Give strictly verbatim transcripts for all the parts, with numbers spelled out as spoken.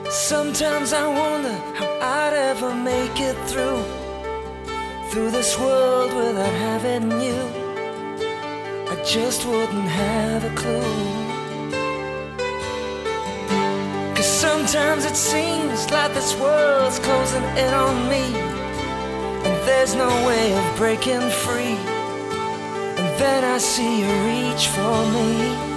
Sometimes I wonder how I'd ever make it through Through this world without having you. I just wouldn't have a clue. 'Cause sometimes it seems like this world's closing in on me, and there's no way of breaking free. And then I see you reach for me.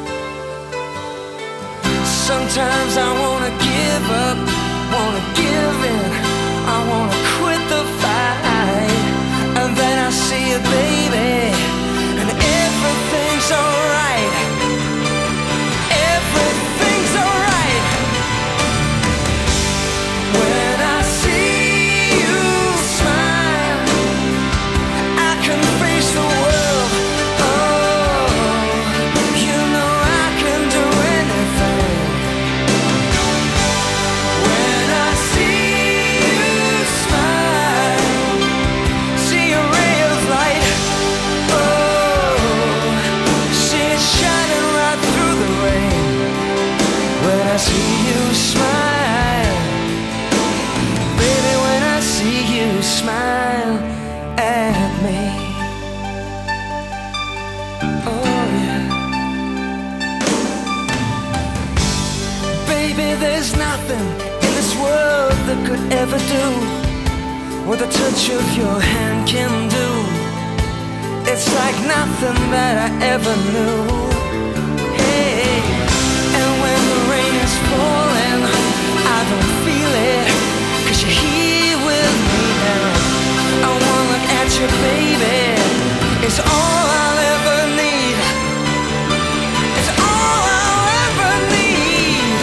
Sometimes I wanna give up, wanna give in, I wanna quit the fight. And then I see you, baby, and everything's alright. Everything's alright. When I see you smile, I can face the world. Oh, you know I can do anything. When I see you smile, see a ray of light. Oh, see it shining right through the rain. When I see you smile, baby, when I see you smile at me. Oh yeah. Baby, there's nothing in this world that could ever do what the touch of your hand can do. It's like nothing that I ever knew. Hey, and when the rain is falling, I don't feel it, 'cause you're here with me now. I wanna look at you, baby, it's all I'll ever need. It's all I'll ever need.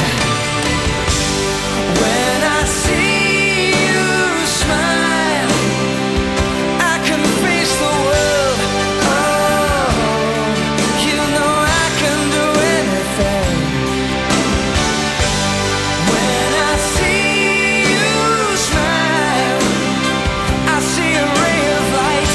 When I see you smile, I can face the world. Oh, you know I can do anything. When I see you smile, I see a ray of light.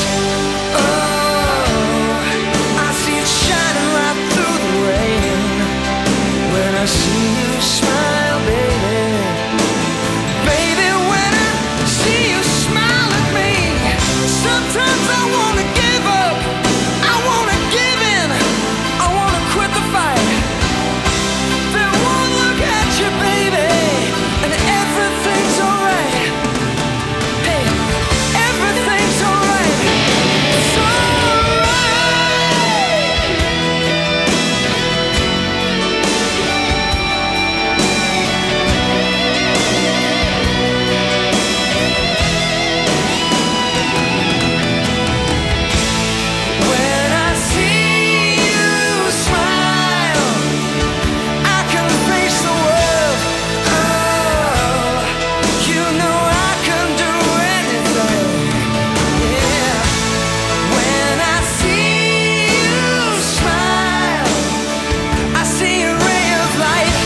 Oh, I see it shining right through the rain. When I see you smile, baby, baby, when I see you smile at me, sometimes I wanna give up, I wanna give in, I wanna quit the fight. Then one look at you, baby, and everything's alright. Hey, everything's alright. It's alright. When I see you smile, I can face the world. Oh, you know I can do anything. Yeah. When I see you smile, I see a ray of light.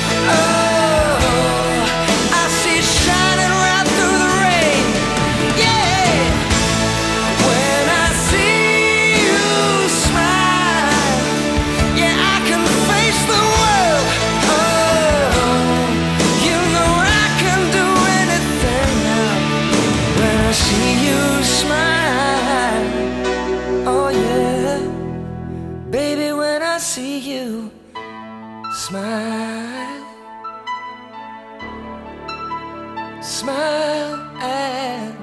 Oh, I see it shining right through the rain. Yeah. When I see you smile, yeah, I can face the world. Oh, you know I can do anything now. When I see you smile, oh yeah, baby, when I see you smile, smile at